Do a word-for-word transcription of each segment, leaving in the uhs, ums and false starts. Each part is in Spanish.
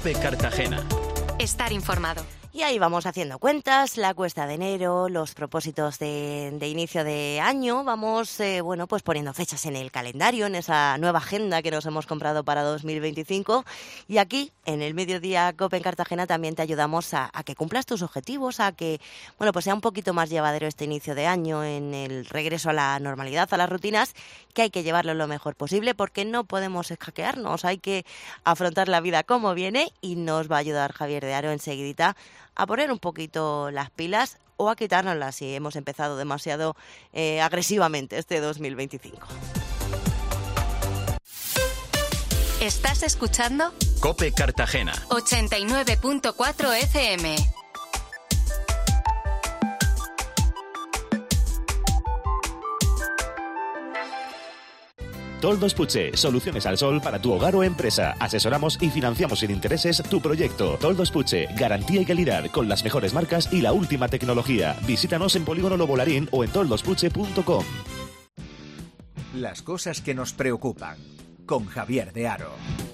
COPE Cartagena. Estar informado. Y ahí vamos haciendo cuentas, la cuesta de enero, los propósitos de, de inicio de año. Vamos, eh, bueno, pues poniendo fechas en el calendario, en esa nueva agenda que nos hemos comprado para dos mil veinticinco. Y aquí, en el Mediodía COPE en Cartagena, también te ayudamos a, a que cumplas tus objetivos, a que, bueno, pues sea un poquito más llevadero este inicio de año en el regreso a la normalidad, a las rutinas, que hay que llevarlo lo mejor posible porque no podemos escaquearnos, hay que afrontar la vida como viene y nos va a ayudar Javier de Haro enseguidita a poner un poquito las pilas o a quitárnoslas si hemos empezado demasiado eh, agresivamente este dos mil veinticinco. ¿Estás escuchando? COPE Cartagena. ochenta y nueve punto cuatro F M. Toldos Puche, soluciones al sol para tu hogar o empresa. Asesoramos y financiamos sin intereses tu proyecto. Toldos Puche, garantía y calidad con las mejores marcas y la última tecnología. Visítanos en Polígono Lobolarín o en toldospuche punto com. Las cosas que nos preocupan, con Javier de Haro.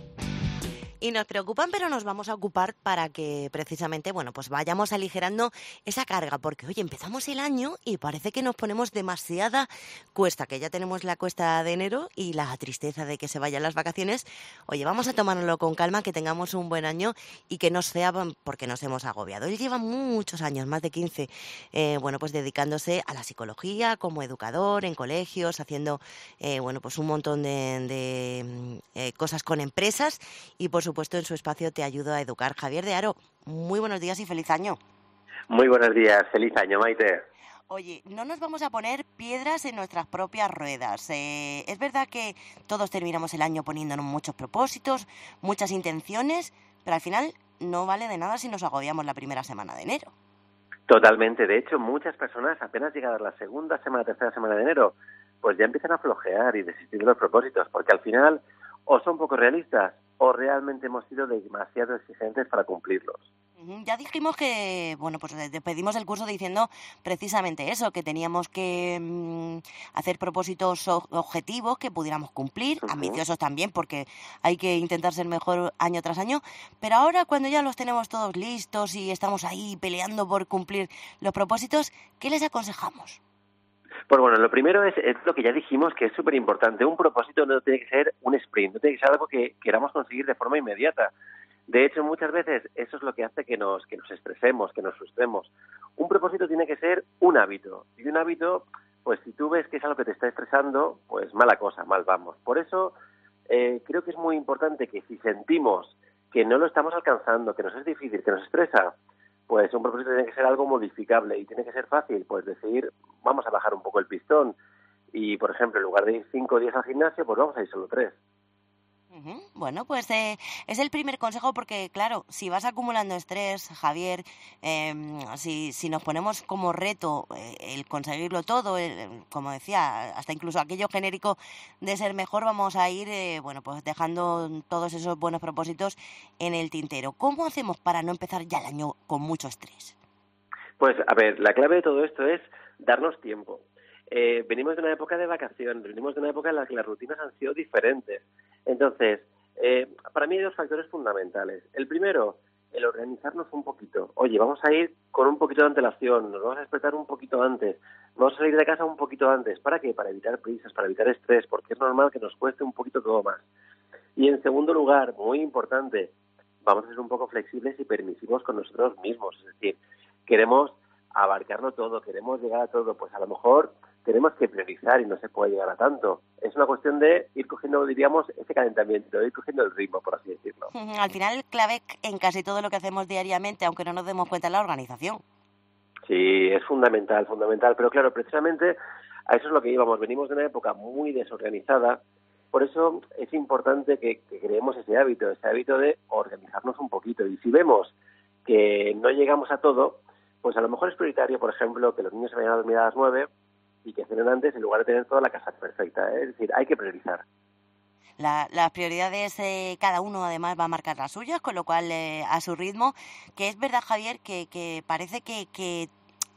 Y nos preocupan, pero nos vamos a ocupar para que precisamente, bueno, pues vayamos aligerando esa carga, porque oye, empezamos el año y parece que nos ponemos demasiada cuesta, que ya tenemos la cuesta de enero y la tristeza de que se vayan las vacaciones. Oye, vamos a tomárnoslo con calma, que tengamos un buen año y que no sea porque nos hemos agobiado. Él lleva muchos años, más de quince, eh, bueno, pues dedicándose a la psicología como educador en colegios, haciendo, eh, bueno, pues un montón de, de eh, cosas con empresas y por supuesto en su espacio Te Ayudo a Educar. Javier de Haro, muy buenos días y feliz año. Muy buenos días, feliz año, Maite. Oye, no nos vamos a poner piedras en nuestras propias ruedas. Eh, es verdad que todos terminamos el año poniéndonos muchos propósitos, muchas intenciones, pero al final no vale de nada si nos agobiamos la primera semana de enero. Totalmente, de hecho muchas personas apenas llegadas la segunda semana, tercera semana de enero, pues ya empiezan a flojear y desistir de los propósitos, porque al final o son poco realistas o realmente hemos sido demasiado exigentes para cumplirlos. Ya dijimos que, bueno, pues despedimos el curso diciendo precisamente eso, que teníamos que mmm, hacer propósitos objetivos que pudiéramos cumplir, uh-huh. ambiciosos también, porque hay que intentar ser mejor año tras año, pero ahora cuando ya los tenemos todos listos y estamos ahí peleando por cumplir los propósitos, ¿qué les aconsejamos? Pues bueno, lo primero es, es lo que ya dijimos, que es súper importante. Un propósito no tiene que ser un sprint, no tiene que ser algo que queramos conseguir de forma inmediata. De hecho, muchas veces eso es lo que hace que nos, que nos estresemos, que nos frustremos. Un propósito tiene que ser un hábito. Y un hábito, pues si tú ves que es algo que te está estresando, pues mala cosa, mal vamos. Por eso eh, creo que es muy importante que si sentimos que no lo estamos alcanzando, que nos es difícil, que nos estresa, pues un propósito tiene que ser algo modificable y tiene que ser fácil, pues decir, vamos a bajar un poco el pistón y, por ejemplo, en lugar de ir cinco días al gimnasio, pues vamos a ir solo tres. Uh-huh. Bueno, pues eh, es el primer consejo porque, claro, si vas acumulando estrés, Javier, eh, si, si nos ponemos como reto eh, el conseguirlo todo, el, como decía, hasta incluso aquello genérico de ser mejor, vamos a ir, eh, bueno, pues dejando todos esos buenos propósitos en el tintero. ¿Cómo hacemos para no empezar ya el año con mucho estrés? Pues, a ver, la clave de todo esto es darnos tiempo. Eh, venimos de una época de vacaciones, venimos de una época en la que las rutinas han sido diferentes. Entonces, eh, para mí hay dos factores fundamentales. El primero, el organizarnos un poquito. Oye, vamos a ir con un poquito de antelación, nos vamos a despertar un poquito antes, vamos a salir de casa un poquito antes. ¿Para qué? Para evitar prisas, para evitar estrés, porque es normal que nos cueste un poquito todo más. Y en segundo lugar, muy importante, vamos a ser un poco flexibles y permisivos con nosotros mismos. Es decir, queremos abarcarlo todo, queremos llegar a todo, pues a lo mejor tenemos que priorizar y no se puede llegar a tanto. Es una cuestión de ir cogiendo, diríamos, ese calentamiento, ir cogiendo el ritmo, por así decirlo. Al final, clave en casi todo lo que hacemos diariamente, aunque no nos demos cuenta, es la organización. Sí, es fundamental, fundamental. Pero claro, precisamente a eso es lo que íbamos. Venimos de una época muy desorganizada. Por eso es importante que, que creemos ese hábito, ese hábito de organizarnos un poquito. Y si vemos que no llegamos a todo, pues a lo mejor es prioritario, por ejemplo, que los niños se vayan a dormir a las nueve y que cenen antes en lugar de tener toda la casa perfecta, ¿eh? Es decir, hay que priorizar. La, las prioridades, eh, cada uno además va a marcar las suyas, con lo cual eh, a su ritmo, que es verdad, Javier, que, que parece que, que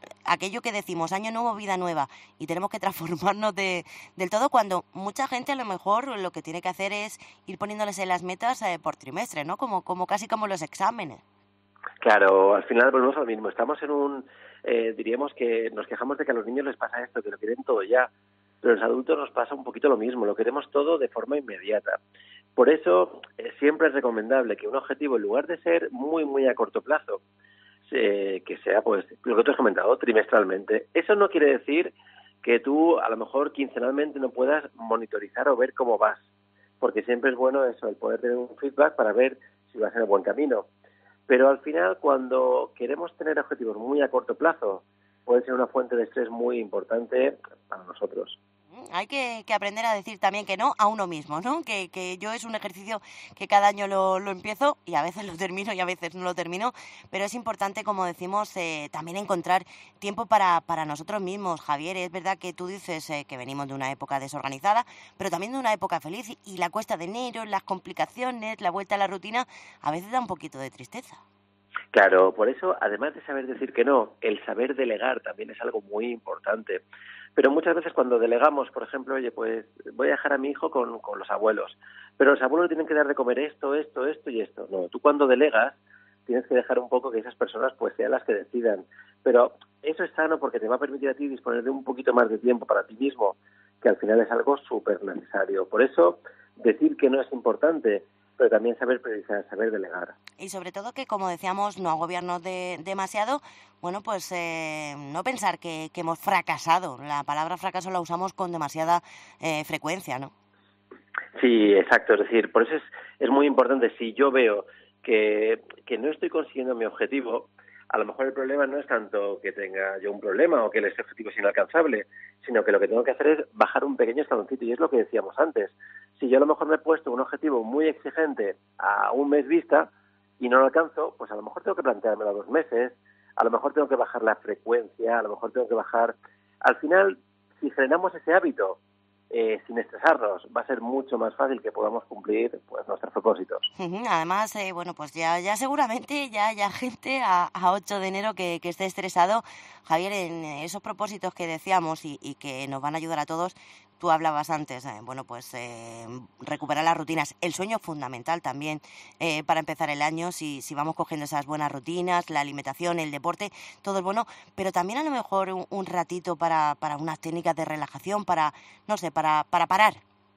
aquello que decimos, año nuevo, vida nueva, y tenemos que transformarnos de, del todo, cuando mucha gente a lo mejor lo que tiene que hacer es ir poniéndoles en las metas eh, por trimestre, ¿no? Como, como casi como los exámenes. Claro, al final volvemos a lo mismo. Estamos en un, eh, diríamos que nos quejamos de que a los niños les pasa esto, que lo quieren todo ya, pero a los adultos nos pasa un poquito lo mismo, lo queremos todo de forma inmediata. Por eso eh, siempre es recomendable que un objetivo, en lugar de ser muy, muy a corto plazo, eh, que sea, pues, lo que tú has comentado, trimestralmente. Eso no quiere decir que tú, a lo mejor, quincenalmente no puedas monitorizar o ver cómo vas, porque siempre es bueno eso, el poder tener un feedback para ver si vas en el buen camino. Pero al final, cuando queremos tener objetivos muy a corto plazo, puede ser una fuente de estrés muy importante para nosotros. Hay que, que aprender a decir también que no a uno mismo, ¿no? Que, que yo es un ejercicio que cada año lo, lo empiezo y a veces lo termino y a veces no lo termino, pero es importante, como decimos, eh, también encontrar tiempo para, para nosotros mismos. Javier, es verdad que tú dices eh, que venimos de una época desorganizada, pero también de una época feliz, y la cuesta de enero, las complicaciones, la vuelta a la rutina, a veces da un poquito de tristeza. Claro, por eso, además de saber decir que no, el saber delegar también es algo muy importante. Pero muchas veces cuando delegamos, por ejemplo, oye, pues voy a dejar a mi hijo con, con los abuelos, pero los abuelos tienen que dar de comer esto, esto, esto y esto. No, tú cuando delegas tienes que dejar un poco que esas personas pues sean las que decidan. Pero eso es sano porque te va a permitir a ti disponer de un poquito más de tiempo para ti mismo, que al final es algo súper necesario. Por eso, decir que no es importante, pero también saber priorizar, saber delegar. Y sobre todo que, como decíamos, no agobiarnos de, demasiado, bueno, pues eh, no pensar que, que hemos fracasado. La palabra fracaso la usamos con demasiada eh, frecuencia, ¿no? Sí, exacto. Es decir, por eso es, es muy importante, si yo veo que, que no estoy consiguiendo mi objetivo, a lo mejor el problema no es tanto que tenga yo un problema o que ese objetivo es inalcanzable, sino que lo que tengo que hacer es bajar un pequeño escaloncito, y es lo que decíamos antes. Si yo a lo mejor me he puesto un objetivo muy exigente a un mes vista y no lo alcanzo, pues a lo mejor tengo que planteármelo a dos meses, a lo mejor tengo que bajar la frecuencia, a lo mejor tengo que bajar... Al final, si frenamos ese hábito eh, sin estresarnos, va a ser mucho más fácil que podamos cumplir pues nuestros propósitos. Además, eh, bueno, pues ya ya seguramente ya haya gente a, a ocho de enero que, que esté estresado. Javier, en esos propósitos que decíamos y, y que nos van a ayudar a todos, tú hablabas antes, eh, bueno, pues eh, recuperar las rutinas. El sueño es fundamental también eh, para empezar el año, si, si vamos cogiendo esas buenas rutinas, la alimentación, el deporte, todo es bueno, pero también a lo mejor un, un ratito para, para unas técnicas de relajación, para, no sé, para, para parar.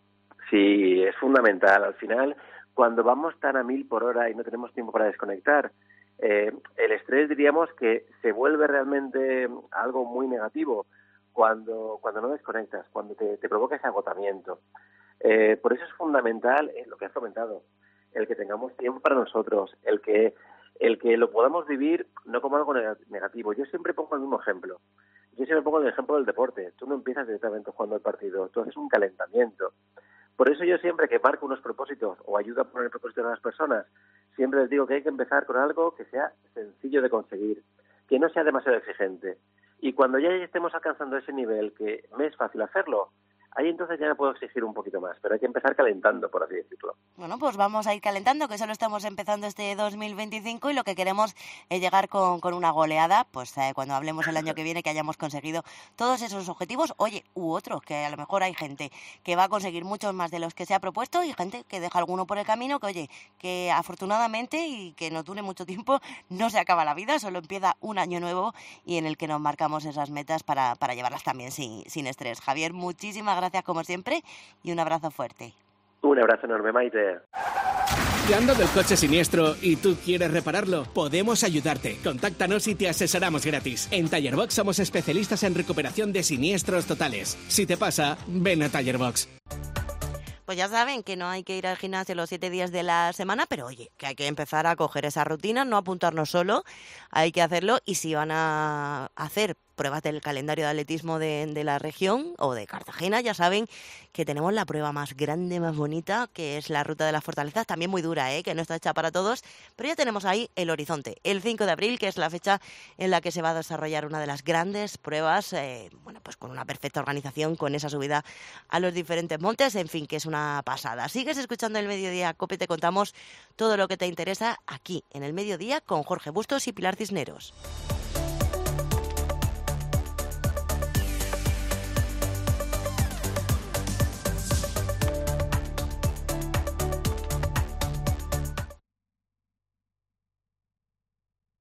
Sí, es fundamental. Al final, cuando vamos tan a mil por hora y no tenemos tiempo para desconectar, eh, el estrés diríamos que se vuelve realmente algo muy negativo cuando cuando no desconectas, cuando te, te provoca ese agotamiento. Eh, por eso es fundamental eh, lo que has comentado, el que tengamos tiempo para nosotros, el que el que lo podamos vivir no como algo negativo. Yo siempre pongo el mismo ejemplo. Yo siempre pongo el ejemplo del deporte. Tú no empiezas directamente jugando el partido, tú haces un calentamiento. Por eso yo siempre que marco unos propósitos o ayudo a poner propósitos a las personas, siempre les digo que hay que empezar con algo que sea sencillo de conseguir, que no sea demasiado exigente. Y cuando ya estemos alcanzando ese nivel que me es fácil hacerlo, ahí entonces ya me puedo exigir un poquito más, pero hay que empezar calentando, por así decirlo. Bueno, pues vamos a ir calentando, que solo estamos empezando este dos mil veinticinco y lo que queremos es llegar con, con una goleada, pues eh, cuando hablemos el año que viene que hayamos conseguido todos esos objetivos, oye, u otros, que a lo mejor hay gente que va a conseguir muchos más de los que se ha propuesto y gente que deja alguno por el camino, que oye, que afortunadamente y que no dure mucho tiempo, no se acaba la vida, solo empieza un año nuevo y en el que nos marcamos esas metas para, para llevarlas también sin, sin estrés. Javier, muchísimas gracias. Gracias como siempre y un abrazo fuerte. Un abrazo enorme, Maite. ¿Te han dado el coche siniestro y tú quieres repararlo? Podemos ayudarte. Contáctanos y te asesoramos gratis. En Tallerbox somos especialistas en recuperación de siniestros totales. Si te pasa, ven a Tallerbox. Pues ya saben que no hay que ir al gimnasio los siete días de la semana, pero oye, que hay que empezar a coger esa rutina, no apuntarnos solo, hay que hacerlo. Y si van a hacer pruebas del calendario de atletismo de, de la región o de Cartagena, ya saben que tenemos la prueba más grande, más bonita, que es la Ruta de las Fortalezas, también muy dura, ¿eh? Que no está hecha para todos, pero ya tenemos ahí el horizonte, el cinco de abril, que es la fecha en la que se va a desarrollar una de las grandes pruebas, eh, bueno, pues con una perfecta organización, con esa subida a los diferentes montes, en fin, que es una pasada. Sigues escuchando El Mediodía Cope, te contamos todo lo que te interesa aquí, en El Mediodía, con Jorge Bustos y Pilar Cisneros.